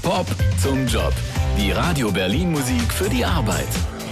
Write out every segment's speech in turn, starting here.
Pop zum Job. Die Radio Berlin Musik für die Arbeit.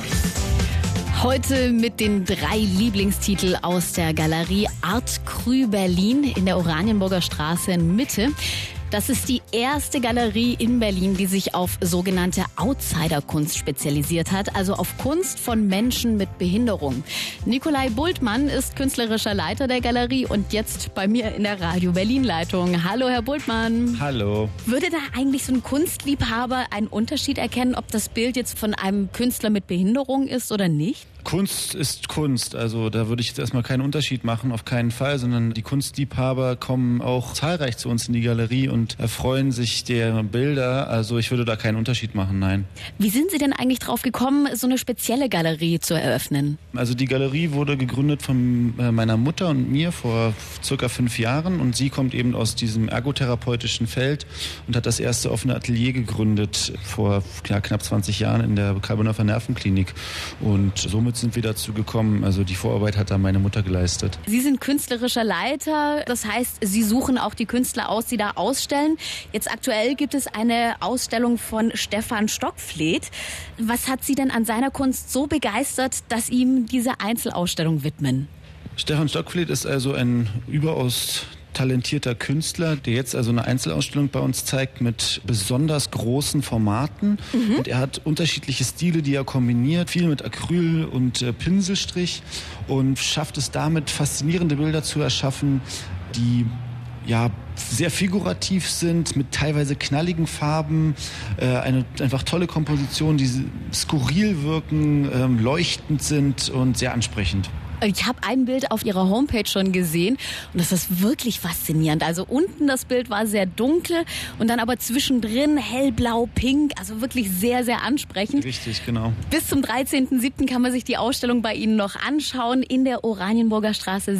Heute mit den 3 Lieblingstitel aus der Galerie Art Cru Berlin in der Oranienburger Straße in Mitte. Das ist die erste Galerie in Berlin, die sich auf sogenannte Outsider-Kunst spezialisiert hat, also auf Kunst von Menschen mit Behinderung. Nikolai Bultmann ist künstlerischer Leiter der Galerie und jetzt bei mir in der Radio Berlin-Leitung. Hallo, Herr Bultmann. Hallo. Würde da eigentlich so ein Kunstliebhaber einen Unterschied erkennen, ob das Bild jetzt von einem Künstler mit Behinderung ist oder nicht? Kunst ist Kunst, also da würde ich jetzt erstmal keinen Unterschied machen, auf keinen Fall, sondern die Kunstliebhaber kommen auch zahlreich zu uns in die Galerie und erfreuen sich der Bilder, also ich würde da keinen Unterschied machen, nein. Wie sind Sie denn eigentlich drauf gekommen, so eine spezielle Galerie zu eröffnen? Also die Galerie wurde gegründet von meiner Mutter und mir vor circa 5 Jahren und sie kommt eben aus diesem ergotherapeutischen Feld und hat das erste offene Atelier gegründet vor knapp 20 Jahren in der Karl-Bonhoeffer Nervenklinik und somit sind wir dazu gekommen. Also die Vorarbeit hat da meine Mutter geleistet. Sie sind künstlerischer Leiter, das heißt, Sie suchen auch die Künstler aus, die da ausstellen. Jetzt aktuell gibt es eine Ausstellung von Stefan Stockfleet. Was hat Sie denn an seiner Kunst so begeistert, dass Sie ihm diese Einzelausstellung widmen? Stefan Stockfleet ist also ein überaus talentierter Künstler, der jetzt also eine Einzelausstellung bei uns zeigt mit besonders großen Formaten. Und er hat unterschiedliche Stile, die er kombiniert, viel mit Acryl und Pinselstrich und schafft es damit, faszinierende Bilder zu erschaffen, die ja sehr figurativ sind, mit teilweise knalligen Farben, eine einfach tolle Komposition, die skurril wirken, leuchtend sind und sehr ansprechend. Ich habe ein Bild auf Ihrer Homepage schon gesehen und das ist wirklich faszinierend. Also unten das Bild war sehr dunkel und dann aber zwischendrin hellblau, pink, also wirklich sehr, sehr ansprechend. Richtig, genau. Bis zum 13.07. kann man sich die Ausstellung bei Ihnen noch anschauen in der Oranienburger Straße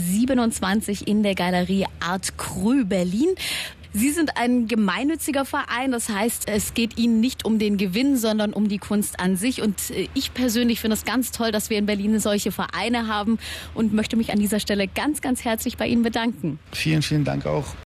27 in der Galerie Art Cru Berlin. Sie sind ein gemeinnütziger Verein, das heißt, es geht Ihnen nicht um den Gewinn, sondern um die Kunst an sich. Und ich persönlich finde es ganz toll, dass wir in Berlin solche Vereine haben und möchte mich an dieser Stelle ganz, ganz herzlich bei Ihnen bedanken. Vielen, vielen Dank auch.